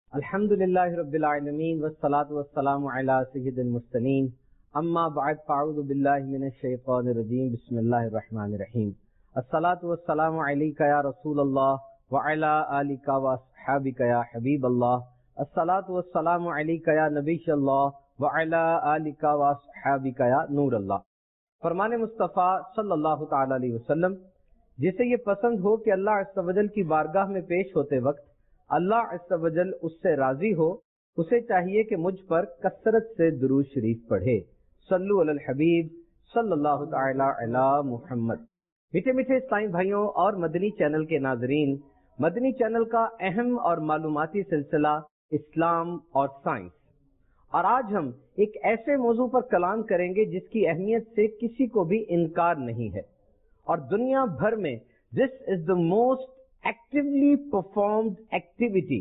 الحمدللہ رب العالمین والصلاة والسلام علی سید المرسلین اما بعد فاعوذ باللہ من الشیطان الرجیم بسم اللہ الرحمن الرحیم الصلاة والسلام علیک یا رسول اللہ وعلی آلک واصحابک یا حبیب اللہ الصلاة والسلام علیک یا نبی اللہ وعلی آلک واصحابک یا نور اللہ۔ فرمان مصطفیٰ صلی اللہ تعالی علیہ وسلم، جسے یہ پسند ہو کہ اللہ عز و جل کی بارگاہ میں پیش ہوتے وقت اللہ عز و جل اس سے راضی ہو، اسے چاہیے کہ مجھ پر کثرت سے درود شریف پڑھے۔ صلو علی الحبیب صلی اللہ تعالی علی محمد۔ میٹھے میٹھے اسلامی بھائیوں اور مدنی چینل کے ناظرین، مدنی چینل کا اہم اور معلوماتی سلسلہ اسلام اور سائنس، اور آج ہم ایک ایسے موضوع پر کلام کریں گے جس کی اہمیت سے کسی کو بھی انکار نہیں ہے، اور دنیا بھر میں this is the most actively performed activity,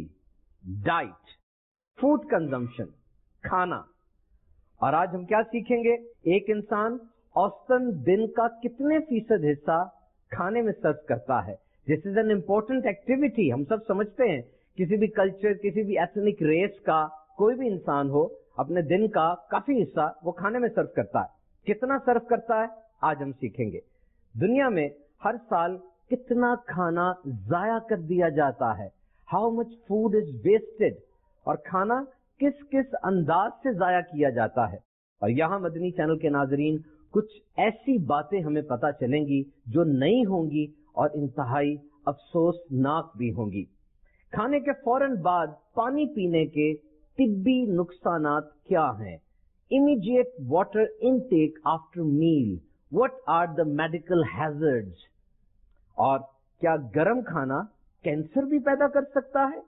diet, food consumption، کھانا۔ اور آج ہم کیا سیکھیں گے؟ ایک انسان اوسطاً دن کا کتنے فیصد حصہ کھانے میں صرف کرتا ہے۔ This is an important activity۔ ہم سب سمجھتے ہیں کسی بھی کلچر، کسی بھی ایتھنک ریس کا کوئی بھی انسان ہو، اپنے دن کا کافی حصہ وہ کھانے میں صرف کرتا ہے۔ کتنا صرف کرتا ہے آج ہم سیکھیں گے۔ دنیا میں ہر سال کتنا کھانا ضائع کر دیا جاتا ہے، how much food is wasted, اور کھانا کس کس انداز سے ضائع کیا جاتا ہے۔ اور یہاں مدنی چینل کے ناظرین کچھ ایسی باتیں ہمیں پتہ چلیں گی جو نئی ہوں گی اور انتہائی افسوسناک بھی ہوں گی۔ کھانے کے فوراً بعد پانی پینے کے طبی نقصانات کیا ہیں؟ Immediate water intake after meal, what are the medical hazards؟ اور کیا گرم کھانا کینسر بھی پیدا کر سکتا ہے؟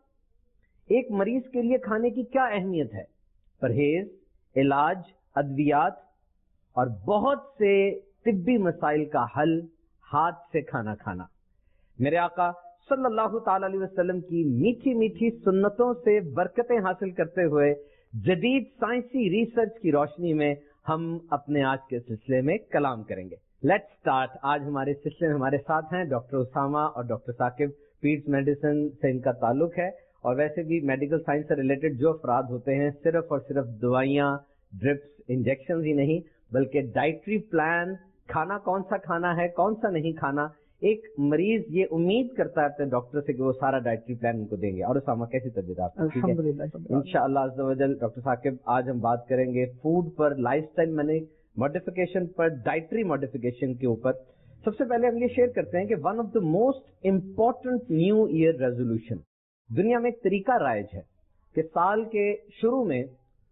ایک مریض کے لیے کھانے کی کیا اہمیت ہے؟ پرہیز، علاج، ادویات اور بہت سے طبی مسائل کا حل ہاتھ سے کھانا کھانا۔ میرے آقا صلی اللہ تعالی علیہ وسلم کی میٹھی میٹھی سنتوں سے برکتیں حاصل کرتے ہوئے جدید سائنسی ریسرچ کی روشنی میں ہم اپنے آج کے سلسلے میں کلام کریں گے۔ Let's start. آج ہمارے سلسلے میں ہمارے ساتھ ہیں ڈاکٹر اسامہ اور ڈاکٹر ثاقب۔ پیڈس میڈیسن سے ان کا تعلق ہے، اور ویسے بھی میڈیکل سائنس سے ریلیٹڈ جو افراد ہوتے ہیں صرف اور صرف دوائیاں، ڈرپس، انجیکشنز ہی نہیں بلکہ ڈائٹری پلان، کھانا کون سا کھانا ہے، کون سا نہیں کھانا، ایک مریض یہ امید کرتا ہے ڈاکٹر سے کہ وہ سارا ڈائٹری پلان ان کو دیں گے۔ اور اسامہ کیسی طبیعت آپ کی؟ الحمدللہ انشاءاللہ عز و جل۔ ڈاکٹر ثاقب، آج ہم بات کریں گے فوڈ پر، لائف اسٹائل ماڈیفیکیشن پر، ڈائٹری ماڈیفیکیشن کے اوپر۔ سب سے پہلے ہم یہ شیئر کرتے ہیں کہ one of the most important new year resolution, دنیا میں ایک طریقہ رائج ہے کہ سال کے شروع میں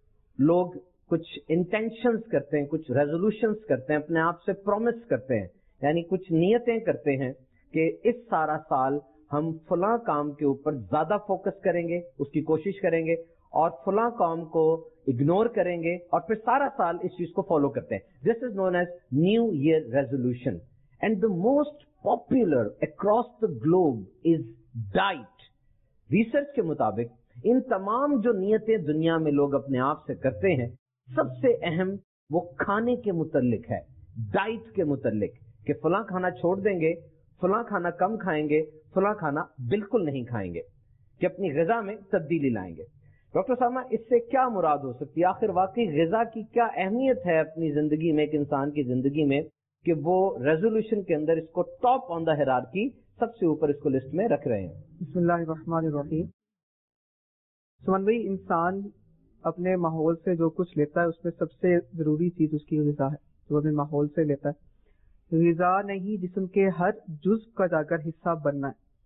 لوگ کچھ انٹینشنز کرتے ہیں، کچھ ریزولوشنز کرتے ہیں، اپنے آپ سے پرومس کرتے ہیں، یعنی کچھ نیتیں کرتے ہیں کہ اس سارا سال ہم فلاں کام کے اوپر زیادہ فوکس کریں گے، اس کی کوشش کریں گے، اور فلاں کام کو اگنور کریں گے، اور پھر سارا سال اس چیز کو فالو کرتے ہیں۔ This is known as new year resolution, and the most popular across the globe is diet. Research کے مطابق ان تمام جو نیتیں دنیا میں لوگ اپنے آپ سے کرتے ہیں، سب سے اہم وہ کھانے کے متعلق ہے، ڈائٹ کے متعلق، کہ فلاں کھانا چھوڑ دیں گے، فلاں کھانا کم کھائیں گے، فلاں کھانا بالکل نہیں کھائیں گے، کہ اپنی غذا میں تبدیلی لائیں گے۔ ڈاکٹر سامہ، اس سے کیا مراد ہو سکتی ہے؟ آخر واقعی غذا کی کیا اہمیت ہے اپنی زندگی میں، ایک انسان کی زندگی میں، کہ وہ ریزولوشن کے اندر اس کو ٹاپ آن دا ہیرارکی، سب سے اوپر اس کو لسٹ میں رکھ رہے ہیں؟ بسم اللہ الرحمن الرحیم۔ سمن بھائی، انسان اپنے ماحول سے جو کچھ لیتا ہے اس میں سب سے ضروری چیز اس کی غذا ہے، جو اپنے ماحول سے لیتا ہے۔ غذا نہیں، جسم کے ہر جزو کا جا کر حصہ بننا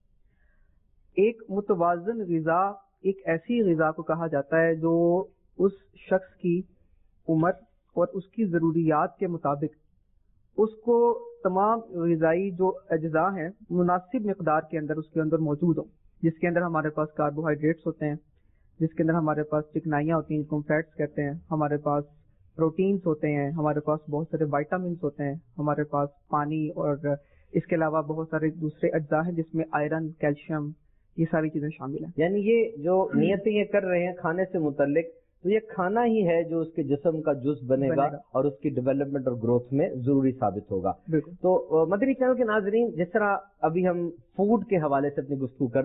ہے۔ ایک متوازن غذا ایک ایسی غذا کو کہا جاتا ہے جو اس شخص کی عمر اور اس کی ضروریات کے مطابق اس کو تمام غذائی جو اجزاء ہیں مناسب مقدار کے اندر اس کے اندر موجود ہوں، جس کے اندر ہمارے پاس کاربوہائیڈریٹس ہوتے ہیں، جس کے اندر ہمارے پاس چکنائیاں ہوتی ہیں جن کو ہم فیٹس کہتے ہیں، ہمارے پاس پروٹینز ہوتے ہیں، ہمارے پاس بہت سارے وائٹامنس ہوتے ہیں، ہمارے پاس پانی، اور اس کے علاوہ بہت سارے دوسرے اجزاء ہیں جس میں آئرن، کیلشیم، یہ ساری چیزیں شامل ہیں۔ یعنی یہ جو نیتیں یہ کر رہے ہیں کھانے سے متعلق، تو یہ کھانا ہی ہے جو اس کے جسم کا جز بنے گا اور اس کی ڈیولپمنٹ اور گروتھ میں ضروری ثابت ہوگا۔ تو مدنی چینل کے ناظرین، جس طرح ابھی ہم فوڈ کے حوالے سے اپنی گفتگو کر رہے ہیں،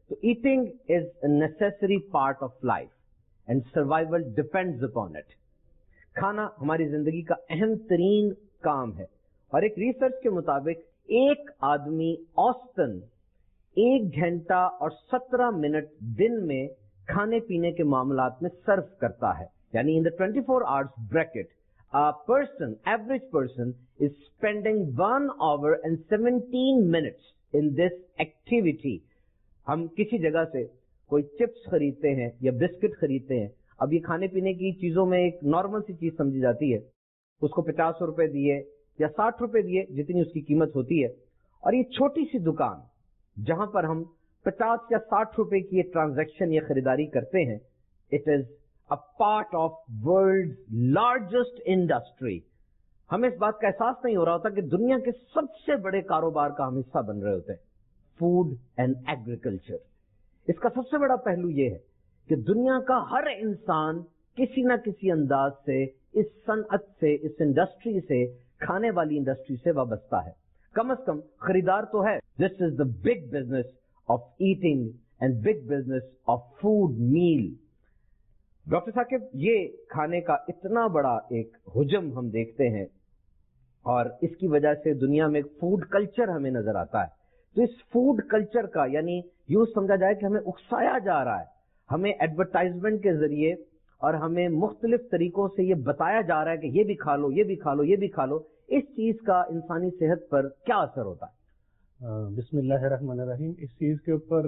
تو eating is a necessary part of life and survival depends upon it. کھانا ہماری زندگی کا اہم ترین کام ہے, اور ایک ریسرچ کے مطابق ایک آدمی اوسطاً 1 گھنٹہ اور 17 منٹ دن میں کھانے پینے کے معاملات میں صرف کرتا ہے. یعنی in the 24 hours bracket, a person, average person is spending 1 hour and 17 minutes in this activity. ہم کسی جگہ سے کوئی چپس خریدتے ہیں یا بسکٹ خریدتے ہیں, اب یہ کھانے پینے کی چیزوں میں ایک نارمل سی چیز سمجھی جاتی ہے, اس کو 50 روپے دیے یا 60 روپے دیے جتنی اس کی قیمت ہوتی ہے, اور یہ چھوٹی سی دکان جہاں پر ہم 50 یا 60 روپے کی یہ ٹرانزیکشن یا خریداری کرتے ہیں, it is a part of world largest industry. ہمیں اس بات کا احساس نہیں ہو رہا ہوتا کہ دنیا کے سب سے بڑے کاروبار کا ہم حصہ بن رہے ہوتے ہیں, فوڈ اینڈ ایگریکلچر. اس کا سب سے بڑا پہلو یہ ہے کہ دنیا کا ہر انسان کسی نہ کسی انداز سے اس صنعت سے, اس انڈسٹری سے, کھانے والی انڈسٹری سے وابستہ ہے. کم از کم خریدار تو ہے. This is the big business of eating and big business of food meal. Doctor Saqib, یہ کھانے کا اتنا بڑا ایک حجم ہم دیکھتے ہیں, اور اس کی وجہ سے دنیا میں فوڈ کلچر ہمیں نظر آتا ہے. تو اس فوڈ کلچر کا یعنی یوں سمجھا جائے کہ ہمیں اکسایا جا رہا ہے, ہمیں ایڈورٹائزمنٹ کے ذریعے اور ہمیں مختلف طریقوں سے یہ بتایا جا رہا ہے کہ یہ بھی کھا لو, یہ بھی کھا لو, یہ بھی کھا لو. اس چیز کا انسانی صحت پر کیا اثر ہوتا ہے؟ بسم اللہ الرحمن الرحیم. اس چیز کے اوپر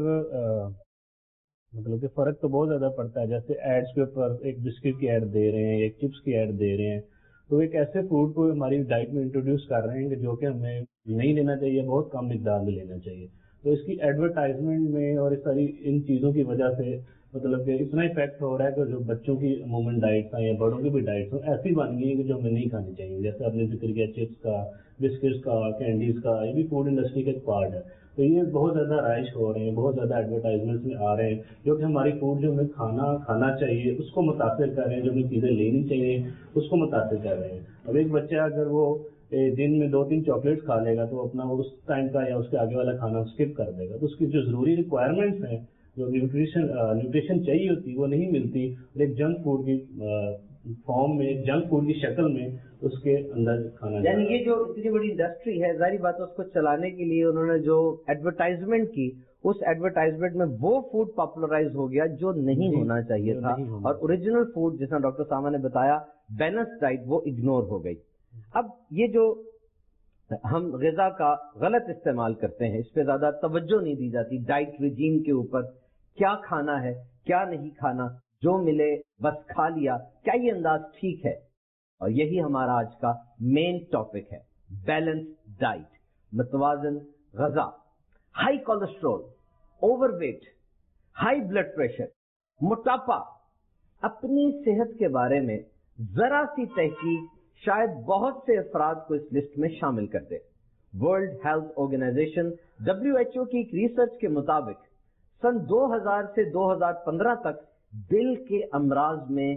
مطلب کہ فرق تو بہت زیادہ پڑتا ہے. جیسے ایڈس کے اوپر ایک بسکٹ کی ایڈ دے رہے ہیں, ایک چپس کی ایڈ دے رہے ہیں, تو ایک ایسے فوڈ کو ہماری ڈائٹ میں انٹروڈیوس کر رہے ہیں کہ جو کہ ہمیں نہیں لینا چاہیے, بہت کم مقدار میں لینا چاہیے. تو اس کی ایڈورٹائزمنٹ میں اور اس ساری ان چیزوں کی وجہ سے مطلب کہ اتنا افیکٹ ہو رہا ہے کہ جو بچوں کی عموماً ڈائٹس ہیں یا بڑوں کی بھی ڈائٹس ہیں ایسی بن گئی ہیں کہ جو ہمیں نہیں کھانی چاہیے. جیسے آپ نے ذکر کیا چپس کا, بسکٹس کا, کینڈیز کا, یہ بھی فوڈ انڈسٹری کا ایک پارٹ ہے. تو یہ بہت زیادہ رائج ہو رہے ہیں, بہت زیادہ ایڈورٹائزمنٹس میں آ رہے ہیں جو کہ ہماری فوڈ جو ہمیں کھانا چاہیے اس کو متاثر کر رہے ہیں, جو ہمیں چیزیں لینی چاہیے اس کو متاثر کر رہے ہیں. اب ایک بچہ اگر وہ دن میں 2-3 چاکلیٹس کھا لے گا تو اپنا اس ٹائم کا یا اس کے آگے والا کھانا اسکپ کر دے گا. تو اس کی جو ضروری ریکوائرمنٹس ہیں, جو نیوٹریشن چاہیے ہوتی وہ نہیں ملتی, اور ایک جنک فوڈ کی فارم میں, جنک فوڈ کی شکل میں اس کے اندر کھانا. یعنی یہ جو اتنی بڑی انڈسٹری ہے, ظاہری بات ہے اس کو چلانے کے لیے انہوں نے جو ایڈورٹائزمنٹ کی, اس ایڈورٹائزمنٹ میں وہ فوڈ پاپولرائز ہو گیا جو نہیں ہونا چاہیے تھا, اور اوریجنل فوڈ جس طرح ڈاکٹر ساما نے بتایا بیلنس ڈائٹ وہ اگنور ہو گئی. اب یہ جو ہم غذا کا غلط استعمال کرتے ہیں, اس پہ زیادہ توجہ نہیں دی جاتی ڈائٹ ریجیم کے اوپر, کیا کھانا ہے کیا نہیں کھانا, جو ملے بس کھا لیا, کیا یہ انداز ٹھیک ہے؟ اور یہی ہمارا آج کا مین ٹاپک ہے, بیلنس ڈائٹ, متوازن غذا. High cholesterol, overweight, high blood pressure, موٹاپا, اپنی صحت کے بارے میں ذرا سی تحقیق شاید بہت سے افراد کو اس لسٹ میں شامل کر دے. ورلڈ ہیلتھ آرگنائزیشن WHO کی ایک ریسرچ کے مطابق سن 2000 سے 2015 تک دل کے امراض میں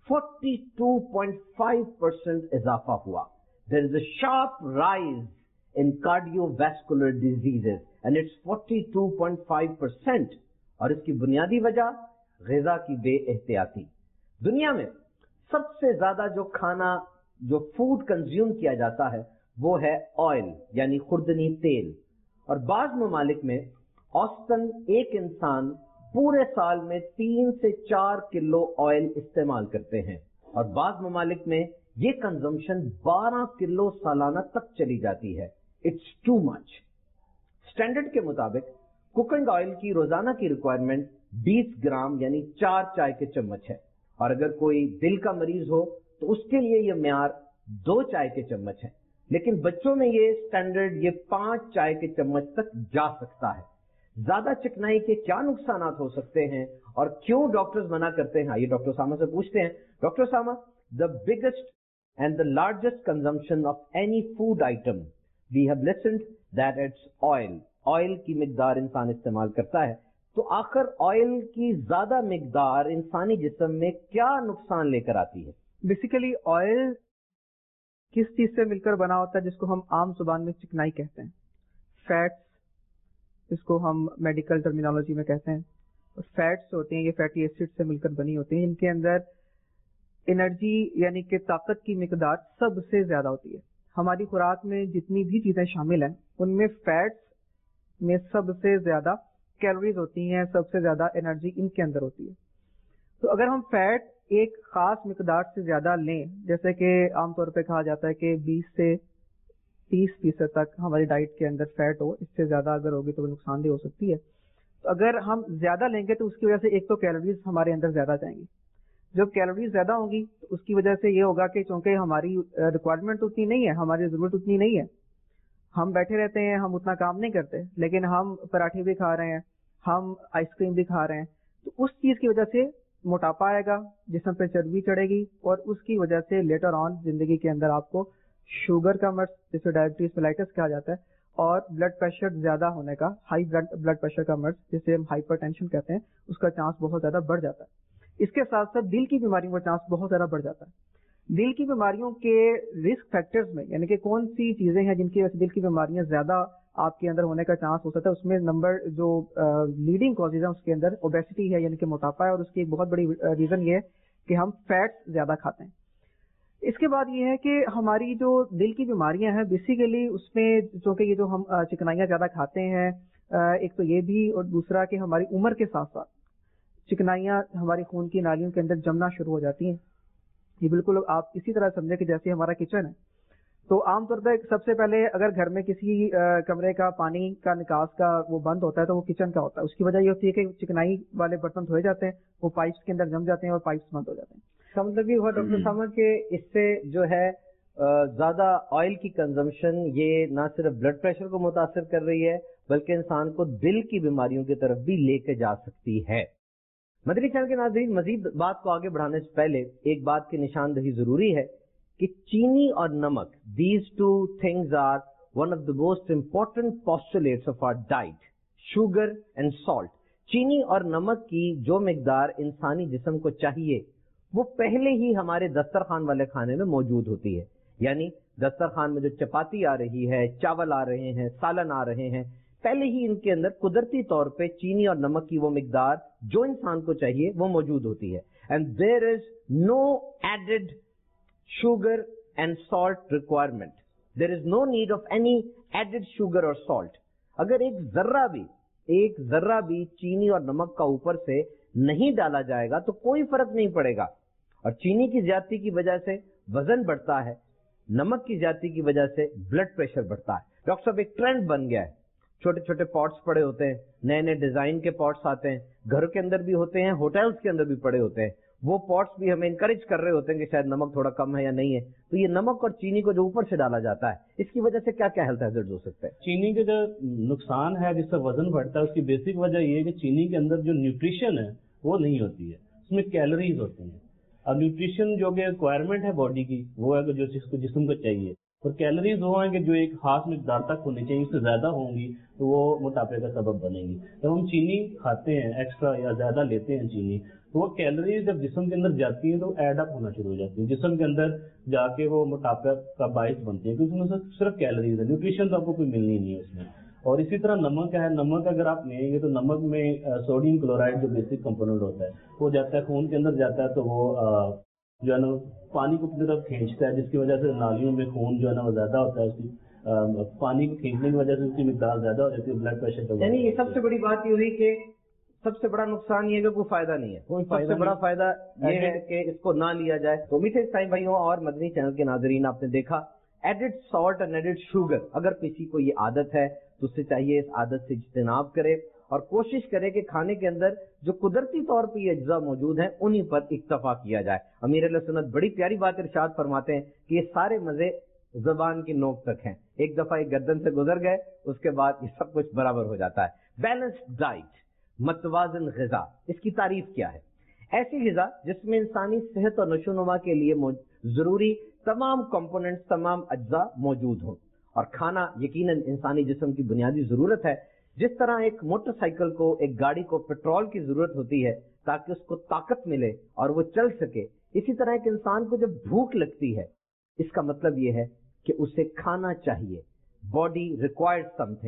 42.5% اضافہ ہوا. There is a sharp rise in cardiovascular diseases and it's 42.5%. اور اس کی بنیادی وجہ غذا کی بے احتیاطی. دنیا میں سب سے زیادہ جو کھانا, جو فوڈ کنزیوم کیا جاتا ہے وہ ہے آئل یعنی خوردنی تیل. اور بعض ممالک میں اوسطاً ایک انسان پورے سال میں 3 سے 4 کلو آئل استعمال کرتے ہیں, اور بعض ممالک میں یہ کنزمپشن 12 کلو سالانہ تک چلی جاتی ہے. It's too much. اسٹینڈرڈ کے مطابق کوکنگ آئل کی روزانہ کی ریکوائرمنٹ 20 گرام یعنی 4 چائے کے چمچ ہے, اور اگر کوئی دل کا مریض ہو تو اس کے لیے یہ معیار 2 چائے کے چمچ ہے. لیکن بچوں میں یہ اسٹینڈرڈ یہ 5 چائے کے چمچ تک جا سکتا ہے. زیادہ چکنائی کے کیا نقصانات ہو سکتے ہیں اور کیوں ڈاکٹرز منع کرتے ہیں؟ آئیے ڈاکٹر ساما سے پوچھتے ہیں. Doctor Sama, the biggest and the largest consumption of any food item, we have listened that it's oil. Oil کی مقدار انسان استعمال کرتا ہے, تو آخر آئل کی زیادہ مقدار انسانی جسم میں کیا نقصان لے کر آتی ہے؟ بیسیکلی آئل کس چیز سے مل کر بنا ہوتا ہے جس کو ہم عام زبان میں چکنائی کہتے ہیں. فیٹس اس کو ہم میڈیکل ٹرمینالوجی میں کہتے ہیں. فیٹس ہوتے ہیں یہ فیٹی ایسڈ سے مل کر بنی ہوتی ہیں. ان کے اندر انرجی یعنی کہ طاقت کی مقدار سب سے زیادہ ہوتی ہے. ہماری خوراک میں جتنی بھی چیزیں شامل ہیں ان میں فیٹس میں سب سے زیادہ کیلوریز ہوتی ہیں, سب سے زیادہ انرجی ان کے اندر ہوتی ہے. تو اگر ہم فیٹ ایک خاص مقدار سے زیادہ لیں, جیسے کہ عام طور پہ کہا جاتا ہے کہ 20 سے 30% تک ہماری ڈائٹ کے اندر فیٹ ہو, اس سے زیادہ اگر ہوگی تو وہ نقصان دہ ہو سکتی ہے. تو اگر ہم زیادہ لیں گے تو اس کی وجہ سے ایک تو کیلوریز ہمارے اندر زیادہ جائیں گی. جب کیلوریز زیادہ ہوں گی تو اس کی وجہ سے یہ ہوگا کہ چونکہ ہماری ریکوائرمنٹ اتنی نہیں ہے, ہماری ضرورت اتنی نہیں ہے, ہم بیٹھے رہتے ہیں, ہم اتنا کام نہیں کرتے, لیکن ہم پراٹھے بھی کھا رہے ہیں, ہم آئس کریم بھی کھا رہے ہیں, تو اس چیز کی وجہ سے موٹاپا آئے گا, جسم پہ چربی چڑھے گی, اور اس کی وجہ سے لیٹر آن زندگی کے اندر آپ کو شوگر کا مرض جسے ڈائبٹیز میلائٹس کہا جاتا ہے, اور بلڈ پریشر زیادہ ہونے کا, ہائی بلڈ پریشر کا مرض جسے ہم ہائپر ٹینشن کہتے ہیں, اس کا چانس بہت زیادہ بڑھ جاتا ہے. اس کے ساتھ ساتھ دل کی بیماریوں کا چانس بہت زیادہ بڑھ جاتا ہے. دل کی بیماریوں کے رسک فیکٹرز میں یعنی کہ کون سی چیزیں ہیں جن کی وجہ سے دل کی بیماریاں زیادہ آپ کے اندر ہونے کا چانس ہو سکتا ہے, اس میں نمبر جو لیڈنگ کازز ہیں اس کے اندر اوبیسٹی ہے یعنی کہ موٹاپا ہے, اور اس کی ایک بہت بڑی ریزن یہ ہے کہ ہم فیٹس زیادہ کھاتے ہیں. اس کے بعد یہ ہے کہ ہماری جو دل کی بیماریاں ہیں بیسیکلی اس میں چونکہ یہ جو ہم چکنائیاں زیادہ کھاتے ہیں, ایک تو یہ بھی, اور دوسرا کہ ہماری عمر کے ساتھ ساتھ چکنائیاں ہماری خون کی نالیوں کے اندر جمنا شروع ہو جاتی ہیں. یہ بالکل آپ اسی طرح سمجھیں کہ جیسے ہمارا کچن ہے, تو عام طور پہ سب سے پہلے اگر گھر میں کسی کمرے کا پانی کا نکاس کا وہ بند ہوتا ہے تو وہ کچن کا ہوتا ہے. اس کی وجہ یہ ہوتی ہے کہ چکنائی والے برتن دھوئے جاتے ہیں, وہ پائپس کے اندر جم جاتے ہیں اور پائپس بند ہو جاتے ہیں. اس کا مطلب یہ ہوا ڈاکٹر صاحب کہ اس سے جو ہے زیادہ آئل کی کنزمپشن یہ نہ صرف بلڈ پریشر کو متاثر کر رہی ہے بلکہ انسان کو دل کی بیماریوں کی طرف بھی لے کے جا سکتی ہے. مدنی چینل کے ناظرین, مزید بات کو آگے بڑھانے سے پہلے ایک بات کی نشاندہی ضروری ہے کہ چینی اور نمک, these two things are one of the most important postulates of our diet, sugar and salt. چینی اور نمک کی جو مقدار انسانی جسم کو چاہیے وہ پہلے ہی ہمارے دسترخوان والے کھانے میں موجود ہوتی ہے. یعنی دسترخوان میں جو چپاتی آ رہی ہے, چاول آ رہے ہیں, سالن آ رہے ہیں, پہلے ہی ان کے اندر قدرتی طور پہ چینی اور نمک کی وہ مقدار جو انسان کو چاہیے وہ موجود ہوتی ہے. And there is no added sugar and salt requirement. There is no need of any added sugar or salt. اگر ایک ذرہ بھی چینی اور نمک کا اوپر سے نہیں ڈالا جائے گا تو کوئی فرق نہیں پڑے گا. اور چینی کی زیادتی کی وجہ سے وزن بڑھتا ہے, نمک کی زیادتی کی وجہ سے بلڈ پریشر بڑھتا ہے. ڈاکٹر صاحب ایک ٹرینڈ بن گیا ہے, چھوٹے چھوٹے پاٹس پڑے ہوتے ہیں, نئے نئے ڈیزائن کے پاٹس آتے ہیں, گھر کے اندر بھی ہوتے ہیں, ہوٹلز کے اندر بھی پڑے ہوتے ہیں. وہ پاٹس بھی ہمیں انکریج کر رہے ہوتے ہیں کہ شاید نمک تھوڑا کم ہے یا نہیں ہے, تو یہ نمک اور چینی کو جو اوپر سے ڈالا جاتا ہے اس کی وجہ سے کیا کیا ہیلتھ ہیزارڈز ہو سکتے ہیں؟ چینی کے جو نقصان ہے جس سے وزن بڑھتا ہے اس کی بیسک وجہ یہ ہے کہ چینی کے اندر جو نیوٹریشن ہے وہ نہیں ہوتی ہے, اس میں کیلوریز ہوتی ہیں. اب نیوٹریشن جو کہ ریکوائرمنٹ ہے باڈی کی وہ ہے کہ جو جسم کو چاہیے, اور کیلوریز وہ ہیں کہ جو ایک خاص مقدار تک ہونی چاہیے, اس سے زیادہ ہوں گی تو وہ موٹاپے کا سبب بنے گی. جب ہم چینی کھاتے ہیں ایکسٹرا یا زیادہ لیتے ہیں چینی, تو وہ کیلوریز جب جسم کے اندر جاتی ہیں تو ایڈ اپ ہونا شروع ہو جاتی ہیں, جسم کے اندر جا کے وہ موٹاپے کا باعث بنتی ہیں کیونکہ اس میں صرف کیلوریز ہے, نیوٹریشن تو آپ کو کوئی ملنی نہیں ہے اس میں. اور اسی طرح نمک ہے, نمک اگر آپ لیں گے تو نمک میں سوڈیم کلورائڈ جو بیسک کمپوننٹ ہوتا ہے وہ جاتا ہے خون کے اندر جاتا ہے, تو وہ جو ہے نا پانی کو اپنی طرف کھینچتا ہے, جس کی وجہ سے نالیوں میں خون جو ہے نا وہ زیادہ ہوتا ہے, اس کی پانی کو کھینچنے کی وجہ سے اس کی مقدار زیادہ ہو جاتی ہے, بلڈ پریشر. یعنی یہ سب سے بڑی بات یہ ہوئی کہ سب سے بڑا نقصان یہ ہے کہ کوئی فائدہ نہیں ہے, سب سے بڑا فائدہ یہ ہے کہ اس کو نہ لیا جائے. تو میٹھے اسلامی بھائیوں اور مدنی چینل کے ناظرین, آپ نے دیکھا added salt and added sugar, اگر کسی کو یہ عادت ہے تو اس سے چاہیے اس عادت سے اجتناب کرے اور کوشش کرے کہ کھانے کے اندر جو قدرتی طور پہ یہ اجزاء موجود ہیں انہی پر اکتفا کیا جائے. امیر علیہ سنت بڑی پیاری بات ارشاد فرماتے ہیں کہ یہ سارے مزے زبان کی نوک تک ہیں, ایک دفعہ ایک گردن سے گزر گئے اس کے بعد یہ سب کچھ برابر ہو جاتا ہے. بیلنسڈ ڈائٹ, متوازن غذا, اس کی تعریف کیا ہے؟ ایسی غذا جس میں انسانی صحت اور نشو و نما کے لیے ضروری تمام کمپوننٹس, تمام اجزاء موجود ہوں. اور کھانا یقیناً انسانی جسم کی بنیادی ضرورت ہے. جس طرح ایک موٹر سائیکل کو, ایک گاڑی کو پیٹرول کی ضرورت ہوتی ہے تاکہ اس کو طاقت ملے اور وہ چل سکے, اسی طرح ایک انسان کو جب بھوک لگتی ہے اس کا مطلب یہ ہے کہ اسے کھانا چاہیے. Body required something.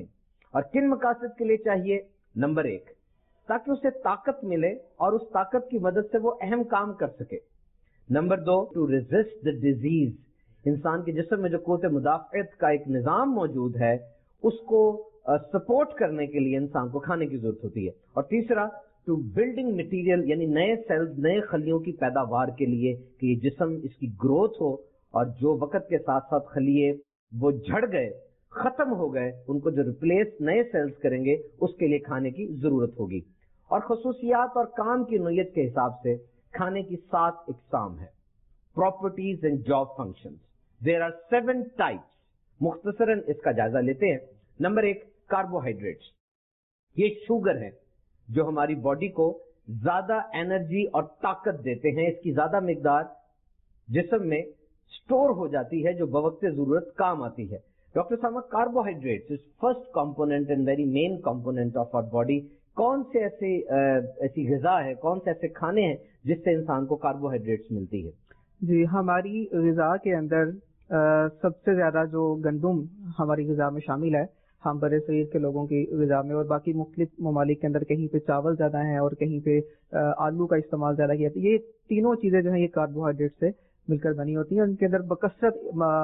اور کن مقاصد کے لیے چاہیے؟ نمبر 1 تاکہ اسے طاقت ملے اور اس طاقت کی مدد سے وہ اہم کام کر سکے. Number 2 to resist the disease. انسان کے جسم میں جو قوت مدافعت کا ایک نظام موجود ہے اس کو سپورٹ کرنے کے لیے انسان کو کھانے کی ضرورت ہوتی ہے. اور تیسرا ٹو بلڈنگ مٹیریل یعنی نئے سیلز نئے خلیوں کی پیداوار کے لیے کہ یہ جسم اس کی گروتھ ہو اور جو وقت کے ساتھ ساتھ خلیے وہ جھڑ گئے ختم ہو گئے ان کو جو ریپلیس نئے سیلز کریں گے اس کے لیے کھانے کی ضرورت ہوگی. اور خصوصیات اور کام کی نوعیت کے حساب سے کھانے کی 7 اقسام ہے. Properties and job functions. There are 7 types. مختصراً اس کا جائزہ لیتے ہیں. Number 1 carbohydrates. یہ شوگر ہے جو ہماری باڈی کو زیادہ انرجی اور طاقت دیتے ہیں. اس کی زیادہ مقدار جسم میں سٹور ہو جاتی ہے جو بوقت ضرورت کام آتی ہے. ڈاکٹر صاحب carbohydrates first component and very main component of our body. کون سے ایسی غذا ہے کون سے ایسے کھانے ہیں جس سے انسان کو کاربوہائیڈریٹس ملتی ہے؟ جی ہماری غذا کے اندر سب سے زیادہ جو گندم ہماری غذا میں شامل ہے ہم برے صغیر کے لوگوں کی غذا میں، اور باقی مختلف ممالک کے اندر کہیں پہ چاول زیادہ ہیں اور کہیں پہ آلو کا استعمال زیادہ کیا جاتا ہے. یہ تینوں چیزیں جو ہیں یہ کاربوہائیڈریٹ سے مل کر بنی ہوتی ہیں. ان کے اندر بکثرت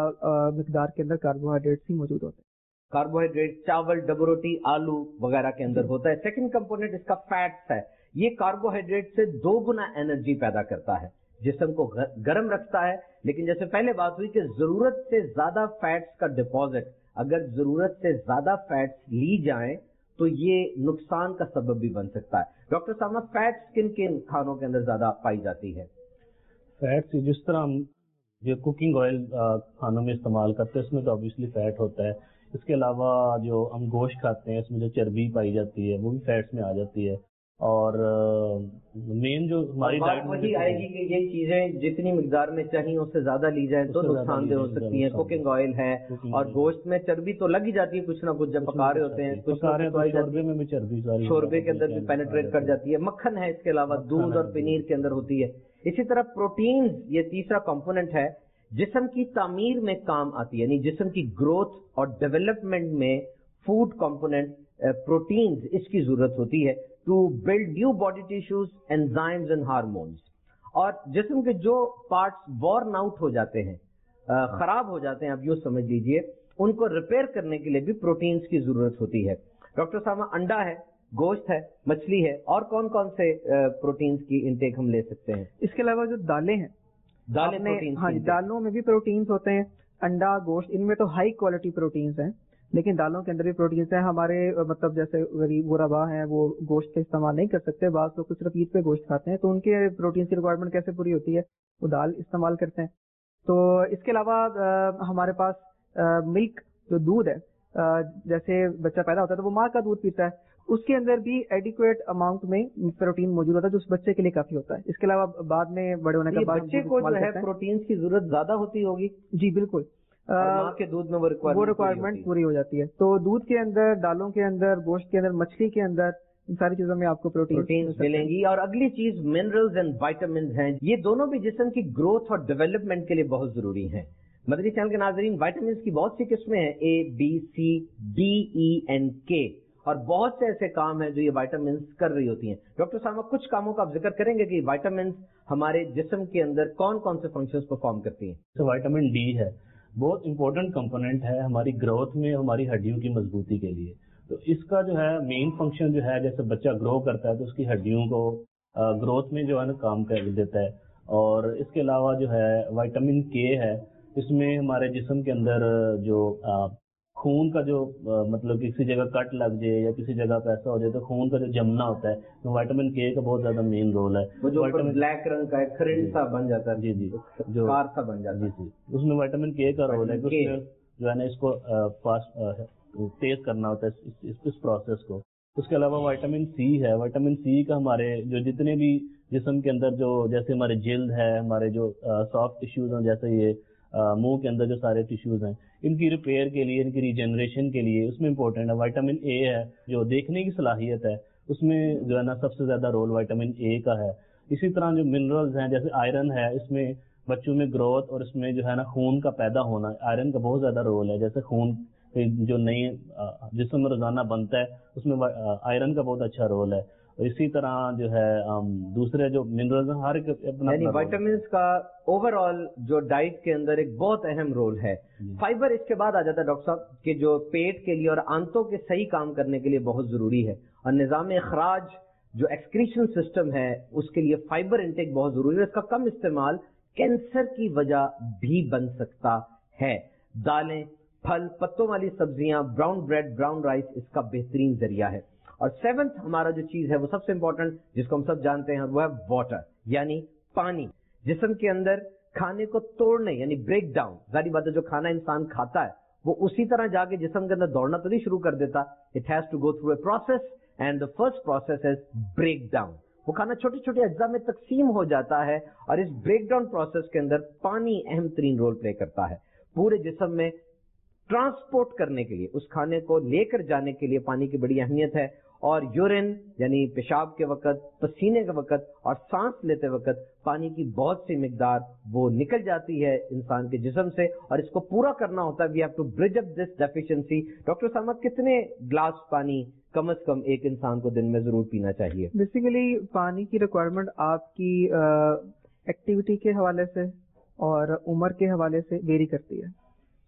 مقدار کے اندر کاربوہائیڈریٹس ہی موجود ہوتے ہیں. کاربوہائیڈریٹ چاول ڈبو روٹی آلو وغیرہ کے اندر ہوتا ہے. سیکنڈ کمپوننٹ اس کا فیٹس ہے. یہ کاربوہائیڈریٹ سے 2 گنا انرجی پیدا کرتا ہے، جسم کو گرم رکھتا ہے. لیکن جیسے پہلے بات ہوئی کہ ضرورت سے زیادہ فیٹس کا ڈپازٹ، اگر ضرورت سے زیادہ فیٹس لی جائیں تو یہ نقصان کا سبب بھی بن سکتا ہے. ڈاکٹر صاحب فیٹس کن کن کھانوں کے اندر زیادہ پائی جاتی ہے؟ فیٹس جس طرح ہم جو کوکنگ آئل کھانوں میں استعمال کرتے ہیں اس میں تو obviously فیٹ ہوتا ہے. اس کے علاوہ جو ہم گوشت کھاتے ہیں اس میں جو چربی پائی جاتی ہے وہ بھی فیٹس میں آ جاتی ہے. اور مین جو ہماری ڈائٹ وہی آئے گی کہ یہ چیزیں جتنی مقدار میں چاہیے اس سے زیادہ لی جائیں تو نقصان دہ ہو سکتی ہیں. کوکنگ آئل ہے اور گوشت میں چربی تو لگ ہی جاتی ہے کچھ نہ کچھ جب پکا رہے ہوتے ہیں. شوربے میں بھی چربی شوربے کے اندر بھی پینیٹریٹ کر جاتی ہے. مکھن ہے اس کے علاوہ دودھ اور پنیر کے اندر ہوتی ہے. اسی طرح پروٹینز یہ تیسرا کمپوننٹ ہے جسم کی تعمیر میں کام آتی ہے. یعنی جسم کی گروتھ اور ڈیولپمنٹ میں فوڈ کمپوننٹ پروٹینز اس کی ضرورت ہوتی ہے to build new body tissues enzymes and hormones. اور جسم کے جو پارٹس وارن آؤٹ ہو جاتے ہیں خراب ہو جاتے ہیں آپ یوں سمجھ لیجئے ان کو ریپیئر کرنے کے لیے بھی پروٹینز کی ضرورت ہوتی ہے. ڈاکٹر صاحب انڈا ہے گوشت ہے مچھلی ہے اور کون کون سے پروٹینز کی انٹیک ہم لے سکتے ہیں؟ اس کے علاوہ جو دالیں ہیں ہاں دالوں میں بھی پروٹینز ہوتے ہیں. انڈا گوشت ان میں تو ہائی کوالٹی پروٹینز ہیں لیکن دالوں کے اندر بھی پروٹینز ہیں. ہمارے مطلب جیسے غریب غربا ہیں وہ گوشت کا استعمال نہیں کر سکتے. بعض لوگ صرف عید پہ گوشت کھاتے ہیں تو ان کے پروٹینز کی ریکوائرمنٹ کیسے پوری ہوتی ہے؟ وہ دال استعمال کرتے ہیں. تو اس کے علاوہ ہمارے پاس ملک جو دودھ ہے جیسے بچہ پیدا ہوتا ہے تو وہ ماں کا دودھ پیتا ہے اس کے اندر بھی ایڈیکویٹ اماؤنٹ میں پروٹین موجود ہوتا ہے جو اس بچے کے لیے کافی ہوتا ہے. اس کے علاوہ بعد میں بڑے ہونے کے بعد بچے کو جو ہے پروٹینز کی ضرورت زیادہ ہوتی ہوگی. جی بالکل ماں کے دودھ میں وہ ریکوائرمنٹ پوری ہو جاتی ہے. تو دودھ کے اندر ڈالوں کے اندر گوشت کے اندر مچھلی کے اندر ان ساری چیزوں میں آپ کو پروٹینز ملیں گی. اور اگلی چیز منرلز اینڈ وائٹامنز ہیں. یہ دونوں بھی جسم کی گروتھ اور ڈیولپمنٹ کے لیے بہت ضروری ہیں. مدنی چینل کے ناظرین وائٹامنز کی بہت سی قسمیں ہیں A B C D E and K اور بہت سے ایسے کام ہیں جو یہ وائٹامنز کر رہی ہوتی ہیں. ڈاکٹر صاحب کچھ کاموں کا آپ ذکر کریں گے کہ وائٹامنز ہمارے جسم کے اندر کون کون سے فنکشنز پرفارم کرتی ہیں؟ وائٹامن ڈی ہے بہت امپورٹنٹ کمپوننٹ ہے ہماری گروتھ میں ہماری ہڈیوں کی مضبوطی کے لیے. تو اس کا جو ہے مین فنکشن جو ہے جیسے بچہ گرو کرتا ہے تو اس کی ہڈیوں کو گروتھ میں جو ہے نا کام کر دیتا ہے. اور اس کے علاوہ جو ہے وائٹامن کے ہے اس میں ہمارے جسم کے اندر جو خون کا جو مطلب کسی جگہ کٹ لگ جائے یا کسی جگہ پہ ایسا ہو جائے تو خون کا جو جمنا ہوتا ہے تو وائٹامن کے کا بہت زیادہ مین رول ہے. جو بلیک رنگ کا کھرنڈ سا بن جاتا ہے جی جو کار سا بن جاتا ہے اس میں وائٹامن کے کا رول ہے کہ جو ہے نا اس کو تیز کرنا ہوتا ہے اس پروسیس کو. اس کے علاوہ وائٹامن سی ہے. وائٹامن سی کا ہمارے جو جتنے بھی جسم کے اندر جو جیسے ہمارے جلد ہے ہمارے جو سافٹ ٹیشوز ہیں جیسے یہ منہ کے اندر جو سارے ٹیشوز ہیں ان کی ریپیئر کے لیے ان کی ریجنریشن کے لیے اس میں امپورٹنٹ ہے. وائٹامن اے ہے جو دیکھنے کی صلاحیت ہے اس میں جو ہے نا سب سے زیادہ رول وائٹامن اے کا ہے. اسی طرح جو منرلز ہیں جیسے آئرن ہے اس میں بچوں میں گروتھ اور اس میں جو ہے نا خون کا پیدا ہونا آئرن کا بہت زیادہ رول ہے. جیسے خون جو نئی جسم میں روزانہ بنتا ہے اس میں آئرن کا بہت اچھا رول ہے. اسی طرح جو ہے دوسرے جو منرلز ہیں ہر ایک اپنا یعنی وائٹامنس کا اوور آل جو ڈائٹ کے اندر ایک بہت اہم رول ہے. فائبر اس کے بعد آ جاتا ہے ڈاکٹر صاحب کہ جو پیٹ کے لیے اور آنتوں کے صحیح کام کرنے کے لیے بہت ضروری ہے, اور نظام اخراج جو ایکسکریشن سسٹم ہے اس کے لیے فائبر انٹیک بہت ضروری ہے. اس کا کم استعمال کینسر کی وجہ بھی بن سکتا ہے. دالیں, پھل, پتوں والی سبزیاں, براؤن بریڈ, براؤن رائس اس کا بہترین ذریعہ ہے. اور سیونتھ ہمارا جو چیز ہے وہ سب سے امپورٹنٹ جس کو ہم سب جانتے ہیں وہ ہے واٹر, یعنی پانی. جسم کے اندر کھانے کو توڑنے یعنی بریک ڈاؤن, ظاہری بات ہے جو کھانا انسان کھاتا ہے وہ اسی طرح جا کے جسم کے اندر دوڑنا تو نہیں شروع کر دیتا. It has to go through a process and the first process is break down. وہ کھانا چھوٹے چھوٹے اجزاء میں تقسیم ہو جاتا ہے اور اس بریک ڈاؤن پروسیس کے اندر پانی اہم ترین رول پلے کرتا ہے. پورے جسم میں ٹرانسپورٹ کرنے کے لیے, اس کھانے کو لے کر جانے کے لیے پانی کی بڑی اہمیت ہے. اور یورین یعنی پیشاب کے وقت, پسینے کے وقت اور سانس لیتے وقت پانی کی بہت سی مقدار وہ نکل جاتی ہے انسان کے جسم سے, اور اس کو پورا کرنا ہوتا ہے. We have to bridge up this deficiency. Doctor صاحب کتنے گلاس پانی کم از کم ایک انسان کو دن میں ضرور پینا چاہیے؟ بیسیکلی پانی کی ریکوائرمنٹ آپ کی ایکٹیویٹی کے حوالے سے اور عمر کے حوالے سے ویری کرتی ہے.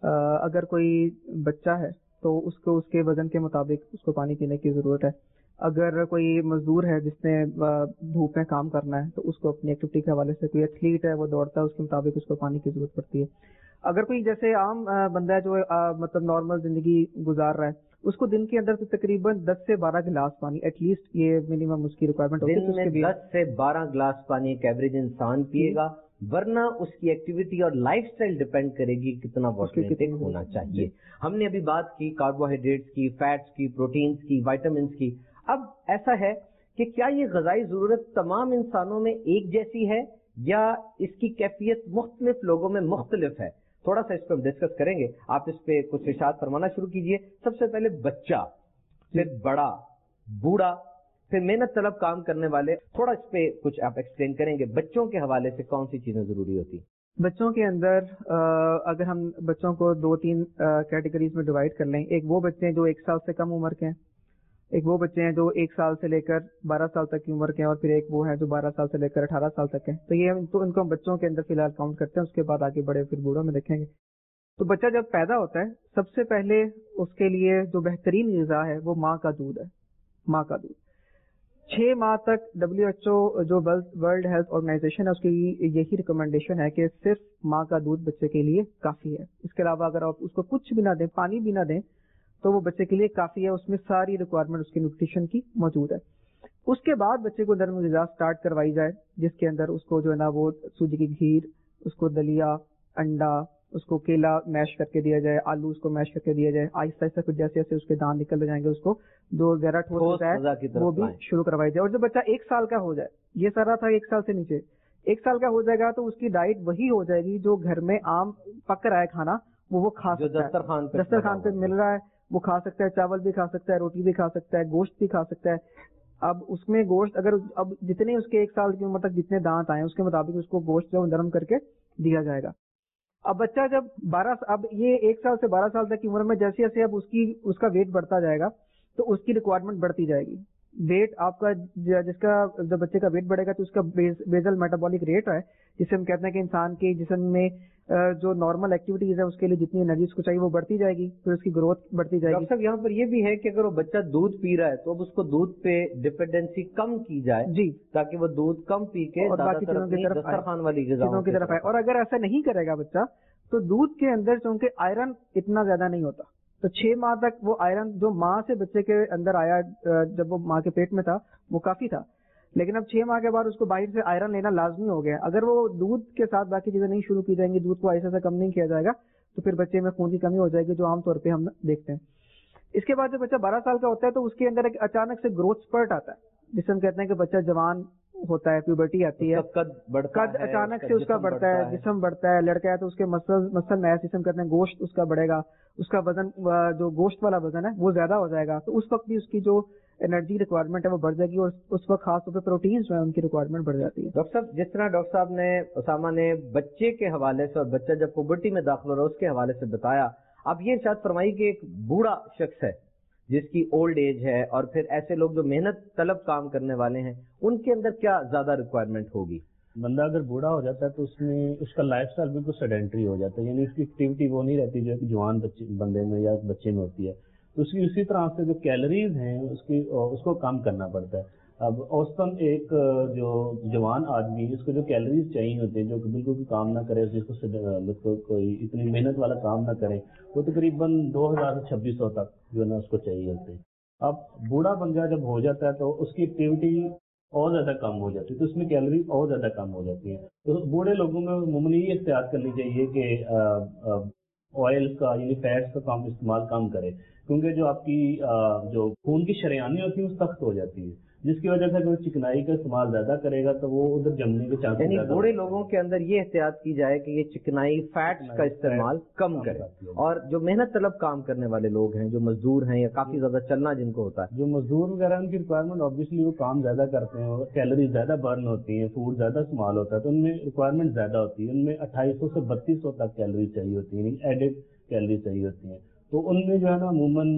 اگر کوئی بچہ ہے تو اس کو اس کے وزن کے مطابق اس کو پانی پینے کی ضرورت ہے. اگر کوئی مزدور ہے جس نے دھوپ میں کام کرنا ہے تو اس کو اپنی ایکٹیویٹی کے حوالے سے, کوئی ایتھلیٹ ہے وہ دوڑتا ہے اس کے مطابق اس کو پانی کی ضرورت پڑتی ہے. اگر کوئی جیسے عام بندہ ہے جو مطلب نارمل زندگی گزار رہا ہے اس کو دن کے اندر تو تقریباً 10 سے 12 گلاس پانی ایٹ لیسٹ یہ منیمم اس کی ریکوائرمنٹ ہوتی ہے. دن میں 10 سے 12 گلاس پانی ایک ایوریج انسان پیے گا, ورنہ اس کی ایکٹیویٹی اور لائف سٹائل ڈیپینڈ کرے گی کتنا واٹر انٹیک ہونا چاہیے. ہم نے ابھی بات کی کاربوہائیڈریٹس کی, فیٹس کی, پروٹینز کی, وائٹامنس کی. اب ایسا ہے کہ کیا یہ غذائی ضرورت تمام انسانوں میں ایک جیسی ہے یا اس کی کیفیت مختلف لوگوں میں مختلف ہے؟ تھوڑا سا اس پہ ہم ڈسکس کریں گے. آپ اس پہ کچھ ارشاد فرمانا شروع کیجئے. سب سے پہلے بچہ, پھر بڑا, بوڑھا, پھر محنت طلب کام کرنے والے. تھوڑا اس پہ کچھ آپ ایکسپلین کریں گے بچوں کے حوالے سے کون سی چیزیں ضروری ہوتی ہیں؟ بچوں کے اندر اگر ہم بچوں کو 2-3 کیٹیگریز میں ڈیوائڈ کر لیں. ایک وہ بچے ہیں جو 1 سال سے کم عمر کے ہیں, ایک وہ بچے ہیں جو 1 سال سے لے کر 12 سال تک کی عمر کے ہیں, اور پھر ایک وہ ہیں جو 12 سال سے لے کر 18 سال تک ہیں. تو یہ ان کو ہم بچوں کے اندر فی الحال کاؤنٹ کرتے ہیں, اس کے بعد آگے بڑے پھر بوڑھوں میں دیکھیں گے. تو بچہ جب پیدا ہوتا ہے سب سے پہلے اس کے لیے جو بہترین غذا ہے وہ ماں کا دودھ ہے. ماں کا دودھ 6 ماہ تک WHO جو ورلڈ ہیلتھ آرگنائزیشن ہے اس کی یہی ریکمنڈیشن ہے کہ صرف ماں کا دودھ بچے کے لیے کافی ہے. اس کے علاوہ اگر آپ اس کو کچھ بھی نہ دیں, پانی بھی نہ دیں, تو وہ بچے کے لیے کافی ہے. اس میں ساری ریکوائرمنٹ اس کی نیوٹریشن کی موجود ہے. اس کے بعد بچے کو نرم غذا سٹارٹ کروائی جائے جس کے اندر اس کو جو ہے نا وہ سوجی کی کھیر, اس کو دلیا, انڈا, اس کو کیلا میش کر کے دیا جائے, آلو اس کو میش کر کے دیا جائے. آہستہ آہستہ پھر جیسے جیسے اس کے دانت نکل جائیں گے اس کو جو ذرا ٹھوس ہوتا ہے وہ بھی شروع کروائی جائے. اور جب بچہ 1 سال کا ہو جائے, یہ سارا تھا 1 سال سے نیچے, 1 سال کا ہو جائے گا تو اس کی ڈائٹ وہی ہو جائے گی جو گھر میں عام پک رہا ہے کھانا وہ کھا سکتا ہے, دسترخوان پہ مل رہا ہے وہ کھا سکتا ہے. چاول بھی کھا سکتا ہے, روٹی بھی کھا سکتا ہے, گوشت بھی کھا سکتا ہے. اب اس میں گوشت اگر اب جتنے اس کے 1 سال کی عمر تک جتنے دانت آئے اس کے مطابق اس کو گوشت جو نرم کر کے دیا جائے گا. اب بچہ جب 12 اب یہ 1 سال سے 12 سال تک کی عمر میں جیسے جیسے اب اس کا ویٹ بڑھتا جائے گا تو اس کی ریکوائرمنٹ بڑھتی جائے گی. ویٹ آپ کا جس کا جب بچے کا ویٹ بڑھے گا تو اس کا بیزل میٹابولک ریٹ ہے جسے ہم کہتے ہیں کہ انسان کے جسم میں جو نارمل ایکٹیویٹیز ہے اس کے لیے جتنی انرجی اس کو چاہیے وہ بڑھتی جائے گی, پھر اس کی گروتھ بڑھتی جائے گی. ڈاکٹر صاحب یہاں پر یہ بھی ہے کہ اگر وہ بچہ دودھ پی رہا ہے تو اب اس کو دودھ پہ ڈیپینڈنسی کم کی جائے جی, تاکہ وہ دودھ کم پی کے باقی چیزوں کی طرف دسترخوان والی غذاؤں کی طرف آئے. اور اگر ایسا نہیں کرے گا بچہ تو دودھ کے اندر چونکہ آئرن اتنا زیادہ نہیں ہوتا, تو 6 ماہ تک وہ آئرن جو ماں سے بچے کے اندر آیا جب وہ ماں کے پیٹ میں تھا وہ کافی تھا, لیکن اب 6 ماہ کے بعد اس کو باہر سے آئرن لینا لازمی ہو گیا. اگر وہ دودھ کے ساتھ باقی چیزیں نہیں شروع کی جائیں گی, دودھ کو ایسے سے کم نہیں کیا جائے گا تو پھر بچے میں خون کی کمی ہو جائے گی جو عام طور پہ ہم دیکھتے ہیں. اس کے بعد جب بچہ 12 سال کا ہوتا ہے تو اس کے اندر ایک اچانک سے گروتھ سپرٹ آتا ہے جسے ہم کہتے ہیں کہ بچہ جوان ہوتا ہے, پیوبرٹی آتی ہے, قد اچانک سے اس کا بڑھتا ہے, جسم بڑھتا ہے. لڑکا ہے تو اس کے مسل میس جسم کہتے ہیں گوشت اس کا بڑھے گا, اس کا وزن جو گوشت والا وزن ہے وہ زیادہ ہو جائے گا. تو اس وقت بھی اس کی جو انرجی ریکوائرمنٹ ہے وہ بڑھ جائے گی اور اس وقت خاص طور پہ پروٹینز جو ہے ان کی ریکوائرمنٹ بڑھ جاتی ہے. ڈاکٹر صاحب جس طرح ڈاکٹر صاحب نے اسامہ نے بچے کے حوالے سے اور بچہ جب پوبرٹی میں داخل ہو رہا ہے اس کے حوالے سے بتایا, آپ یہ ارشاد فرمائیے کہ ایک بوڑھا شخص ہے جس کی اولڈ ایج ہے، اور پھر ایسے لوگ جو محنت طلب کام کرنے والے ہیں، ان کے اندر کیا زیادہ ریکوائرمنٹ ہوگی؟ بندہ اگر بوڑھا ہو جاتا ہے تو اس میں اس کا لائف اسٹائل بالکل سیڈنٹری ہو جاتا ہے، یعنی اس کی ایکٹیویٹی وہ نہیں رہتی جو ایک جوان بندے میں یا بچے میں ہوتی ہے. تو اس کی اسی طرح سے جو کیلوریز ہیں اس کو کم کرنا پڑتا ہے. اب اوسطاً ایک جو جوان آدمی اس کو جو کیلوریز چاہیے ہوتے ہیں، جو بالکل بھی کام نہ کرے، جس کو کوئی اتنی محنت والا کام نہ کرے، وہ تقریباً 2000 سے 2600 تک جو ہے نا اس کو چاہیے ہوتے ہیں. اب بوڑھا بندہ جب ہو جاتا ہے تو اس کی ایکٹیویٹی اور زیادہ کم ہو جاتی ہے، تو اس میں کیلوری اور زیادہ کم ہو جاتی ہیں. تو بوڑھے لوگوں میں عموماً یہ احتیاط کرنی چاہیے کہ آئل کا یعنی فیٹس کا استعمال کم کرے، کیونکہ جو آپ کی جو خون کی شریانی ہوتی ہے وہ سخت ہو جاتی ہے، جس کی وجہ سے اگر چکنائی کا استعمال زیادہ کرے گا تو وہ ادھر جمنے کے چانس یعنی بوڑھے لوگوں کے اندر یہ احتیاط کی جائے کہ یہ چکنائی فیٹس کا استعمال کم کرے. اور جو محنت طلب کام کرنے والے لوگ ہیں، جو مزدور ہیں یا کافی زیادہ چلنا جن کو ہوتا ہے، جو مزدور وغیرہ ان کی ریکوائرمنٹ آبویسلی وہ کام زیادہ کرتے ہیں اور کیلوریز زیادہ برن ہوتی ہیں، فوڈ زیادہ استعمال ہوتا ہے، تو ان میں ریکوائرمنٹ زیادہ ہوتی ہے. ان میں 2800 سے 3200 تک کیلوریز چاہیے ہوتی ہیں، یعنی ایڈڈ کیلوریز چاہیے ہوتی ہیں. تو ان میں جو ہے نا عموماً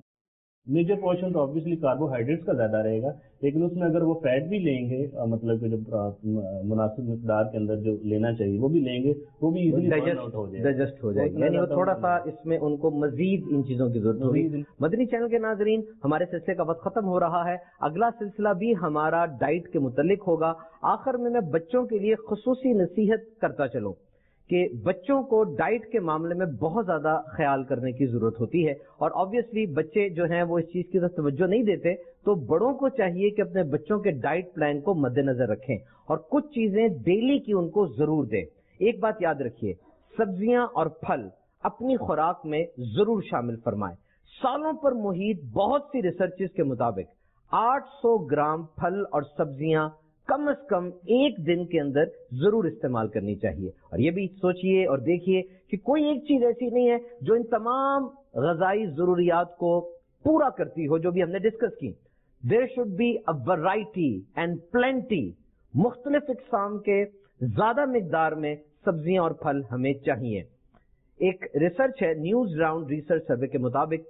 میجر پورشن تو آبویسلی کاربوہائیڈریٹس کا زیادہ رہے گا، لیکن اس میں اگر وہ فیٹ بھی لیں گے، مطلب کہ جو مناسب مقدار کے اندر جو لینا چاہیے وہ بھی لیں گے، وہ بھی ڈائجسٹ ہو جائے گی. یعنی وہ تھوڑا سا اس میں ان کو مزید ان چیزوں کی ضرورت ہوگی. مدنی چینل کے ناظرین، ہمارے سلسلے کا وقت ختم ہو رہا ہے. اگلا سلسلہ بھی ہمارا ڈائٹ کے متعلق ہوگا. آخر میں بچوں کے لیے خصوصی نصیحت کرتا چلوں کہ بچوں کو ڈائٹ کے معاملے میں بہت زیادہ خیال کرنے کی ضرورت ہوتی ہے، اور آبویسلی بچے جو ہیں وہ اس چیز کی طرف توجہ نہیں دیتے، تو بڑوں کو چاہیے کہ اپنے بچوں کے ڈائٹ پلان کو مد نظر رکھیں اور کچھ چیزیں ڈیلی کی ان کو ضرور دیں. ایک بات یاد رکھیے، سبزیاں اور پھل اپنی خوراک میں ضرور شامل فرمائیں. سالوں پر محیط بہت سی ریسرچز کے مطابق 800 گرام پھل اور سبزیاں کم از کم ایک دن کے اندر ضرور استعمال کرنی چاہیے. اور یہ بھی سوچئے اور دیکھیے کہ کوئی ایک چیز ایسی نہیں ہے جو ان تمام غذائی ضروریات کو پورا کرتی ہو جو بھی ہم نے ڈسکس کی. There should be a variety and plenty. مختلف اقسام کے زیادہ مقدار میں سبزیاں اور پھل ہمیں چاہیے. ایک ریسرچ ہے، نیوز راؤنڈ ریسرچ سروے کے مطابق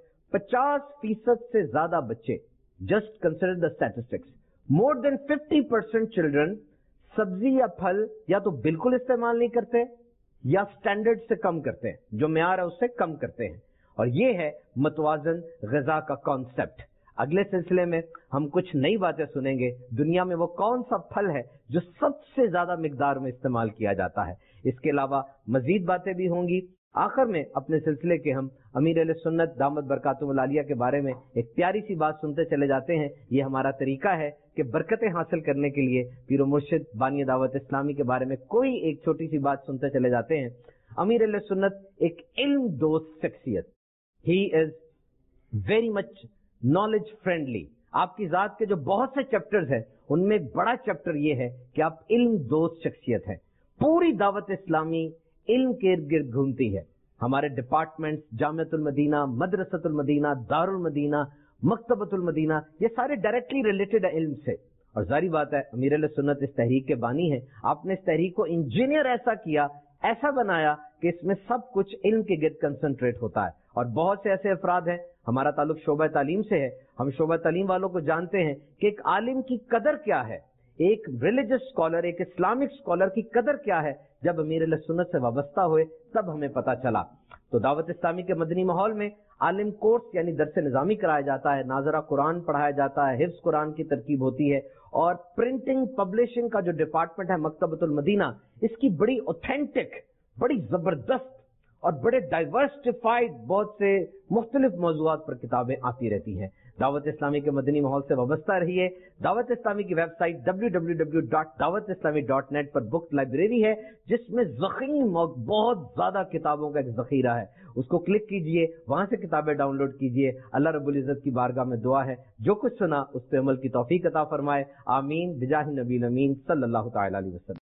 50% سے زیادہ بچے، just consider the statistics, more than 50% children سبزی یا پھل یا تو بالکل استعمال نہیں کرتے یا سٹینڈرڈ سے کم کرتے ہیں، جو معیار ہے اس سے کم کرتے ہیں. اور یہ ہے متوازن غذا کا کانسیپٹ. اگلے سلسلے میں ہم کچھ نئی باتیں سنیں گے. دنیا میں وہ کون سا پھل ہے جو سب سے زیادہ مقدار میں استعمال کیا جاتا ہے. اس کے علاوہ مزید باتیں بھی ہوں گی. آخر میں اپنے سلسلے کے ہم امیر اہل سنت دامت برکاتہم العالیہ کے بارے میں ایک پیاری سی بات سنتے چلے جاتے ہیں. یہ ہمارا طریقہ ہے کہ برکتیں حاصل کرنے کے لیے پیر و مرشد بانی دعوت اسلامی کے بارے میں کوئی ایک چھوٹی سی بات سنتے چلے جاتے ہیں. امیر اہل سنت ایک علم دوست شخصیت، he is very much knowledge friendly. آپ کی ذات کے جو بہت سے چیپٹرز ہیں ان میں ایک بڑا چیپٹر یہ ہے کہ آپ علم دوست شخصیت ہیں. پوری دعوت اسلامی علم کے ارد گرد گھومتی ہے. ہمارے ڈپارٹمنٹ جامعۃ المدینہ، مدرسۃ المدینہ، دار المدینہ، مکتبۃ المدینہ، یہ سارے ڈائریکٹلی ریلیٹڈ ہے علم سے. اور ظاہری بات ہے امیر اہل سنت اس تحریک کے بانی ہیں. آپ نے اس تحریک کو انجینئر ایسا کیا، ایسا بنایا کہ اس میں سب کچھ علم کے گرد کنسنٹریٹ ہوتا ہے. اور بہت سے ایسے افراد ہیں، ہمارا تعلق شعبہ تعلیم سے ہے، ہم شعبہ تعلیم والوں کو جانتے ہیں کہ ایک عالم کی قدر کیا ہے، ایک ریلیجس اسکالر، ایک اسلامک اسکالر کی قدر کیا ہے. جب امیر اہل سنت سے وابستہ ہوئے تب ہمیں پتا چلا. تو دعوت اسلامی کے مدنی ماحول میں عالم کورس یعنی درس نظامی کرایا جاتا ہے، ناظرہ قرآن پڑھایا جاتا ہے، حفظ قرآن کی ترکیب ہوتی ہے، اور پرنٹنگ پبلشنگ کا جو ڈپارٹمنٹ ہے مکتبۃ المدینہ، اس کی بڑی اوتھینٹک، بڑی زبردست اور بڑے ڈائیورسٹیفائڈ بہت سے مختلف موضوعات پر کتابیں آتی رہتی ہیں. دعوت اسلامی کے مدنی ماحول سے وابستہ رہیے. دعوت اسلامی کی ویب سائٹ www.dawatislami.net پر بک لائبریری ہے جس میں ضخیم بہت زیادہ کتابوں کا ایک ذخیرہ ہے. اس کو کلک کیجئے، وہاں سے کتابیں ڈاؤن لوڈ کیجئے. اللہ رب العزت کی بارگاہ میں دعا ہے جو کچھ سنا اس پہ عمل کی توفیق عطا فرمائے. آمین بجاہ نبی الامین صلی اللہ تعالی علیہ وسلم.